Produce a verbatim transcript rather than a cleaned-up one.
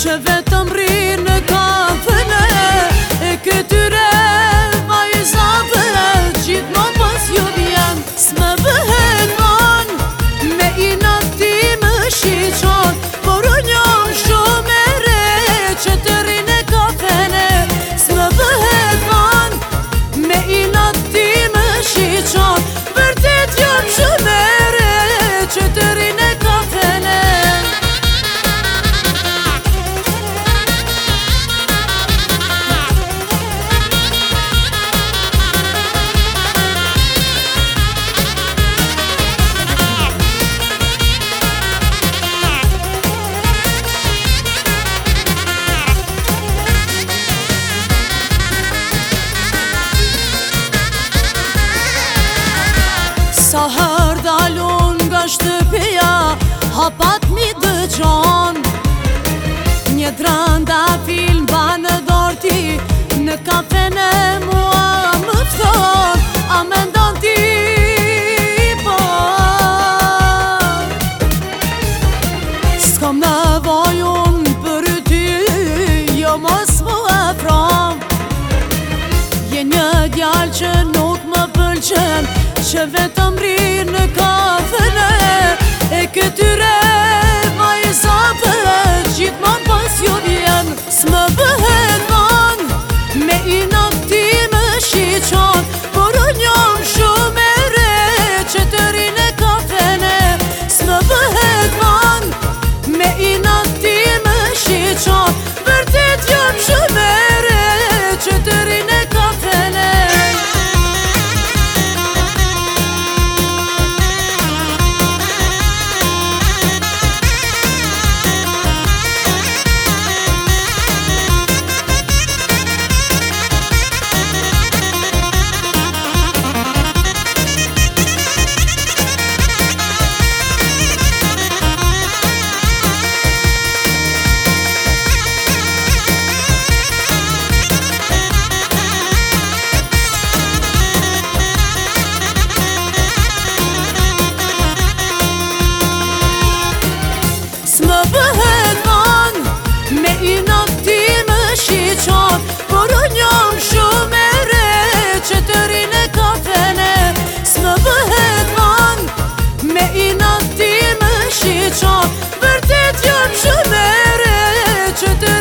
që vetëm rrinë në kafene e këtyre vajzave gjithmonë pas ju vjen. S'më bëhet van me inat ti më shiqon, por unë jam shumë e re që të rrinë në kafene. S'më bëhet van me inat ti më shiqon, vërtet jam shumë e re që të rrinë në kafene. Sa her dalun nga shtëpia, hapat mi dëgjon një dranda film ba në dorë ti, në kafene mua më thon, a me ndon ti po. S'kam nevojun për ty, jo mos mu e pram. Je një djallë që nuk më pëlqen, që vetëm rrinë në kafene e këtyre vajzave gjithmonë pas ju vjen. S'më bëhet van me inat ti më shiqon, por unë jam shumë e re që të rrinë në kafene. S'më bëhet van me inat ti më shiqon, vërtet jam shumë e re që të rrinë në kafene. S'më bëhet van me inat ti më shiqon, por unë jam shumë e re që të rrinë në kafene. S'më bëhet van me inat ti më shiqon, vërtet jam shumë e re që të